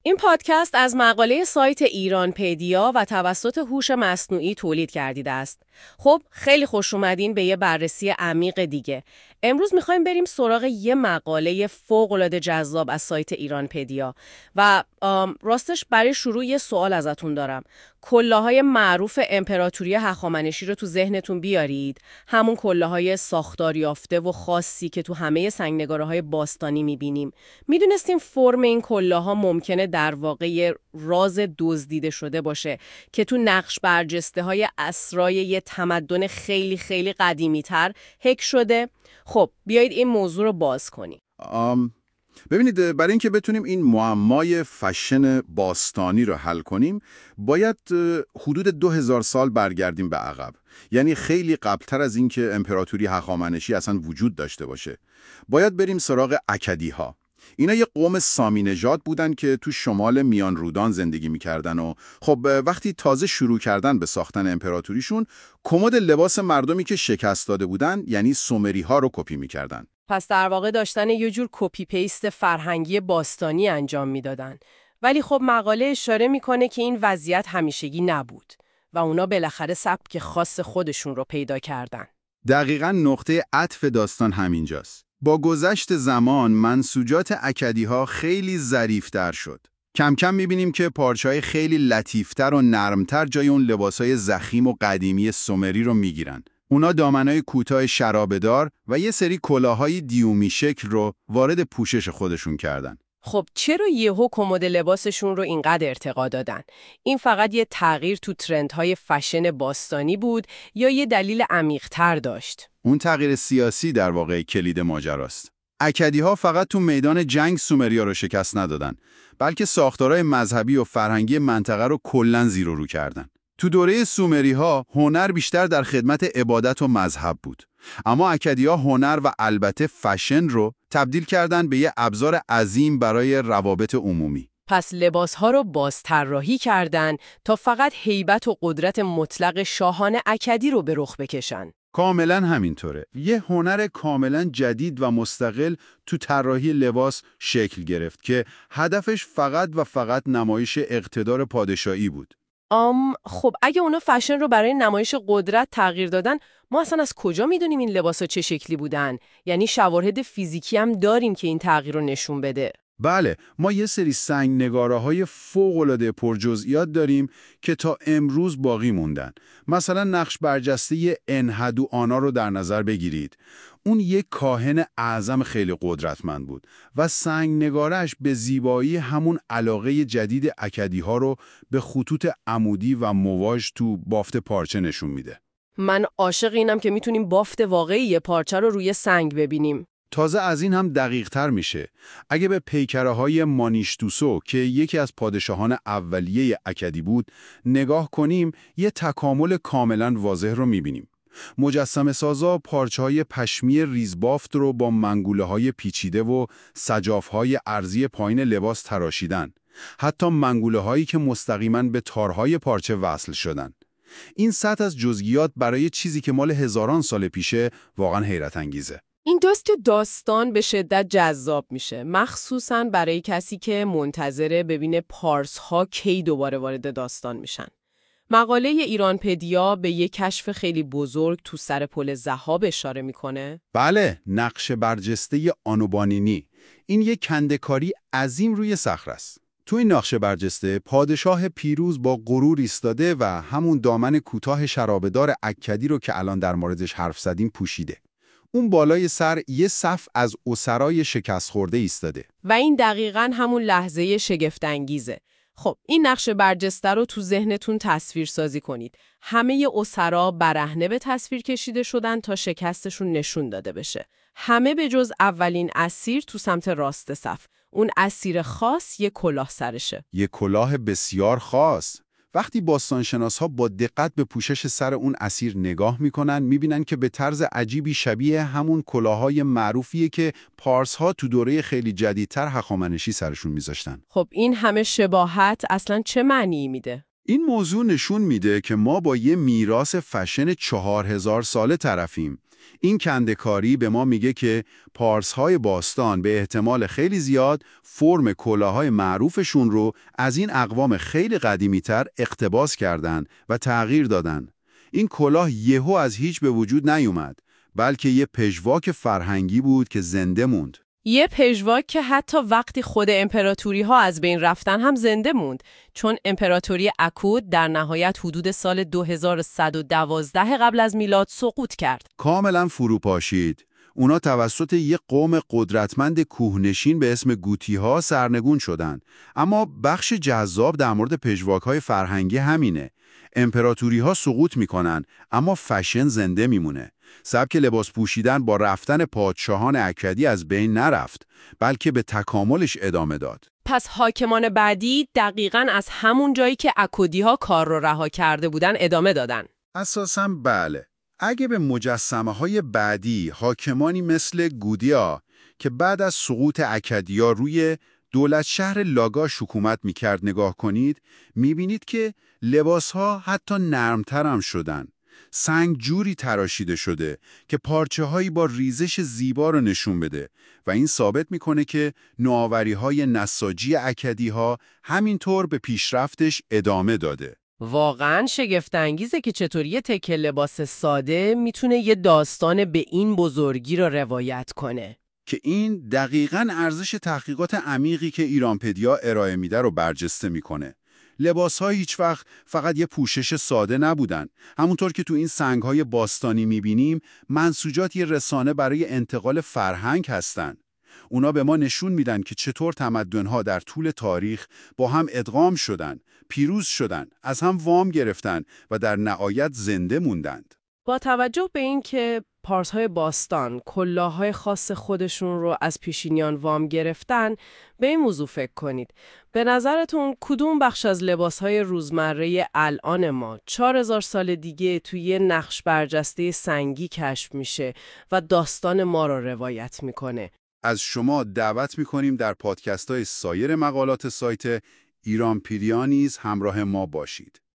این پادکست از مقاله سایت ایرانپدیا و توسط هوش مصنوعی تولید گردیده است. خب خیلی خوش اومدین به یه بررسی عمیق دیگه. امروز میخوایم بریم سراغ یه مقاله فوق‌العاده جذاب از سایت ایرانپدیا و راستش برای شروع یه سوال ازتون دارم. کلاهای معروف امپراتوری هخامنشی رو تو ذهنتون بیارید، همون کلاهای ساختار یافته و خاصی که تو همه سنگ‌نگاره‌های باستانی می‌بینیم. می‌دونستیم فرم این کلاها ممکنه در واقع راز دزدیده شده باشه که تو نقش برجسته‌های اسرای یه تمدن خیلی خیلی قدیمی‌تر حک شده؟ خب بیایید این موضوع رو باز کنیم. ببینید، برای اینکه بتونیم این معمای فشن باستانی رو حل کنیم باید حدود 2000 سال برگردیم به عقب. یعنی خیلی قبلتر از اینکه امپراتوری هخامنشی اصلا وجود داشته باشه. باید بریم سراغ اکدی‌ها. اینا یه قوم سامی نژاد بودن که تو شمال میان رودان زندگی میکردن و خب وقتی تازه شروع کردن به ساختن امپراتوریشون، کمد لباس مردمی که شکست داده بودن یعنی سومری ها رو کپی میکردن. پس در واقع داشتن یه جور کپی پیست فرهنگی باستانی انجام میدادن. ولی خب مقاله اشاره میکنه که این وضعیت همیشگی نبود و اونا بالاخره سبک خاص خودشون رو پیدا کردن. دقیقاً نقطه عطف داستان همینجاست. با گذشت زمان منسوجات اکدی‌ها خیلی ظریف‌تر شد. کم کم می‌بینیم که پارچه‌های خیلی لطیف‌تر و نرم‌تر جای اون لباس‌های ضخیم و قدیمی سومری رو می‌گیرن. اونا دامنای کوتاه شرابه‌دار و یه سری کلاه‌های دیومی شکل رو وارد پوشش خودشون کردن. خب چرا یهو کمد لباسشون رو اینقدر ارتقا دادن؟ این فقط یه تغییر تو ترندهای فشن باستانی بود یا یه دلیل عمیق‌تر داشت؟ اون تغییر سیاسی در واقع کلید ماجراست. اکدی‌ها فقط تو میدان جنگ سومریا رو شکست ندادن، بلکه ساختارهای مذهبی و فرهنگی منطقه رو کلاً زیر و رو کردن. تو دوره سومری‌ها هنر بیشتر در خدمت عبادت و مذهب بود. اما اکدی‌ها هنر و البته فشن رو تبدیل کردن به یه ابزار عظیم برای روابط عمومی. پس لباسها رو بازطراحی کردن تا فقط هیبت و قدرت مطلق شاهان اکدی رو به رخ بکشن. کاملا همینطوره. یه هنر کاملا جدید و مستقل تو طراحی لباس شکل گرفت که هدفش فقط و فقط نمایش اقتدار پادشاهی بود. خب اگه اونا فشن رو برای نمایش قدرت تغییر دادن، ما اصلا از کجا میدونیم این لباسا چه شکلی بودن؟ یعنی شواهد فیزیکی هم داریم که این تغییر رو نشون بده. بله، ما یه سری سنگ‌نگاره‌های فوق‌العاده پرجزئیات داریم که تا امروز باقی موندن. مثلا نقش برجسته انحدو آنا رو در نظر بگیرید. اون یک کاهن اعظم خیلی قدرتمند بود و سنگ‌نگارش به زیبایی همون علاقه جدید اکدی‌ها رو به خطوط عمودی و مواج تو بافت پارچه نشون میده. من عاشق اینم که میتونیم بافت واقعی یه پارچه رو روی سنگ ببینیم. تازه از این هم دقیق تر میشه. اگه به پیکره‌های مانیشتوسو که یکی از پادشاهان اولیه اکدی بود نگاه کنیم، یه تکامل کاملا واضح رو میبینیم. مجسمه سازا پارچه‌های پشمی ریزبافت رو با منگوله‌های پیچیده و سجاف‌های عرضی پایین لباس تراشیدن. حتی منگوله‌هایی که مستقیما به تارهای پارچه وصل شدن. این سطح از جزئیات برای چیزی که مال هزاران سال پیشه واقعا حیرت انگیزه. این داستان به شدت جذاب میشه، مخصوصاً برای کسی که منتظره ببینه پارس ها کی دوباره وارد داستان میشن. مقاله ایرانپدیا به یک کشف خیلی بزرگ تو سر پل ضحاب اشاره میکنه. بله، نقش برجسته آنوبانینی. این یک کنده‌کاری عظیم روی صخره است. تو این نقش برجسته پادشاه پیروز با غرور ایستاده و همون دامن کوتاه شرابه‌دار اکدی رو که الان در موردش حرف زدیم پوشیده. اون بالای سر یه صف از اسرای شکست خورده ایستاده. و این دقیقاً همون لحظه شگفت‌انگیزه. خب این نقش برجسته رو تو ذهنتون تصویر سازی کنید. همه اسرا برهنه به تصویر کشیده شدن تا شکستشون نشون داده بشه. همه به جز اولین اسیر تو سمت راست صف. اون اسیر خاص یه کلاه سرشه. یه کلاه بسیار خاص. وقتی باستانشناس‌ها با دقت به پوشش سر اون اسیر نگاه می‌کنن، می‌بینن که به طرز عجیبی شبیه همون کلاه‌های معروفیه که پارس‌ها تو دوره خیلی جدیدتر هخامنشی سرشون می‌ذاشتن. خب این همه شباهت اصلاً چه معنی میده؟ این موضوع نشون میده که ما با یه میراث فشن 4000 ساله طرفیم این کنده‌کاری به ما میگه که پارس‌های باستان به احتمال خیلی زیاد فرم کلاه‌های معروفشون رو از این اقوام خیلی قدیمی‌تر اقتباس کردن و تغییر دادن. این کلاه یهو از هیچ به وجود نیومد، بلکه یه پژواک فرهنگی بود که زنده موند. یه پژواک که حتی وقتی خود امپراتوری ها از بین رفتن هم زنده موند، چون امپراتوری اکود در نهایت حدود سال 2112 قبل از میلاد سقوط کرد. کاملا فروپاشید. اونا توسط یه قوم قدرتمند کوهنشین به اسم گوتی‌ها سرنگون شدن. اما بخش جذاب در مورد پژواک‌های فرهنگی همینه. امپراتوری‌ها سقوط میکنن، اما فشن زنده میمونه. سبک لباس پوشیدن با رفتن پادشاهان اکدی از بین نرفت، بلکه به تکاملش ادامه داد. پس حاکمان بعدی دقیقاً از همون جایی که اکودی‌ها کار رو رها کرده بودن ادامه دادن. اساساً بله. اگه به مجسمه‌های بعدی حاکمانی مثل گودیا که بعد از سقوط اکدیا روی دولت شهر لاگاش حکومت می‌کرد نگاه کنید، می‌بینید که لباس‌ها حتی نرم‌تر هم شدن. سنگ جوری تراشیده شده که پارچه‌هایی با ریزش زیبا رو نشون بده و این ثابت می‌کنه که نوآوری‌های نساجی اکدی‌ها همینطور به پیشرفتش ادامه داده. واقعاً شگفت‌انگیزه که چطوری یه تکه لباس ساده میتونه یه داستان به این بزرگی رو روایت کنه. که این دقیقاً ارزش تحقیقات عمیقی که ایرانپدیا ارائه میده رو برجسته میکنه. لباس‌ها هیچ وقت فقط یه پوشش ساده نبودن. همونطور که تو این سنگ‌های باستانی میبینیم، منسوجات یه رسانه برای انتقال فرهنگ هستن. اونا به ما نشون میدن که چطور تمدن‌ها در طول تاریخ با هم ادغام شدن، پیروز شدن، از هم وام گرفتن و در نهایت زنده موندند. با توجه به این که پارس‌های باستان کلاه‌های خاص خودشون رو از پیشینیان وام گرفتن، به این موضوع فکر کنید. به نظرتون کدوم بخش از لباس‌های روزمره الان ما 4000 سال دیگه توی یه نقش برجسته سنگی کشف میشه و داستان ما رو روایت میکنه؟ از شما دعوت می‌کنیم در پادکست‌های سایر مقالات سایت ایرانپدیا نیز همراه ما باشید.